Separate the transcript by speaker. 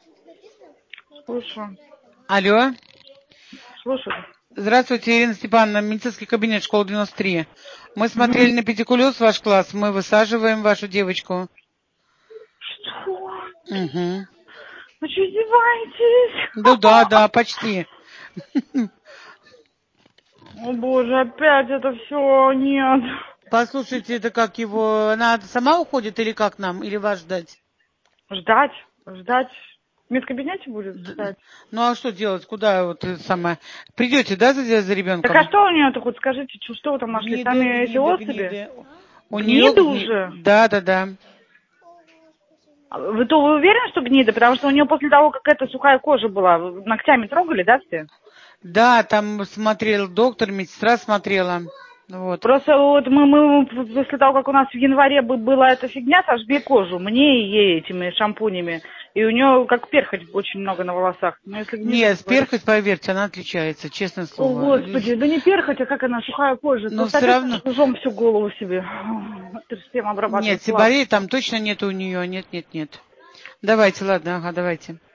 Speaker 1: Слушаю.
Speaker 2: Алло.
Speaker 1: Слушаю.
Speaker 2: Здравствуйте, Ирина Степановна, медицинский кабинет, школа 93. Мы смотрели на педикулез ваш класс, мы высаживаем вашу девочку.
Speaker 1: Что?
Speaker 2: Угу.
Speaker 1: Вы что, издеваетесь?
Speaker 2: Да, почти.
Speaker 1: О боже, опять это все, нет.
Speaker 2: Послушайте, это как его, она сама уходит или как нам, или вас ждать?
Speaker 1: Ждать. В медкабинете будет ждать.
Speaker 2: Ну а что делать, куда вот самое? Придете, да, за ребенком?
Speaker 1: Так а что у нее-то хоть скажите, что вы там нашли? Сами эти особи?
Speaker 2: Гниды. У
Speaker 1: Гниды
Speaker 2: нее
Speaker 1: уже?
Speaker 2: Да.
Speaker 1: Вы уверены, что гниды? Потому что у нее после того, как эта сухая кожа была, ногтями трогали, да, все?
Speaker 2: Да, там смотрел доктор, медсестра смотрела. Вот.
Speaker 1: Просто вот мы после того, как у нас в январе была эта фигня, сожгли кожу, мне и ей этими шампунями. И у нее как перхоть очень много на волосах. Но если гнида,
Speaker 2: Нет,
Speaker 1: то говорят...
Speaker 2: перхоть, поверьте, она отличается, честное
Speaker 1: О,
Speaker 2: слово.
Speaker 1: Господи, да не перхоть, а как она, сухая кожа.
Speaker 2: Но
Speaker 1: Просто
Speaker 2: все
Speaker 1: опять
Speaker 2: равно...
Speaker 1: жжем всю голову себе. Всем
Speaker 2: Нет,
Speaker 1: обрабатывать глаз.
Speaker 2: сибарей там точно нет у нее, нет. Давайте, ладно, ага, давайте.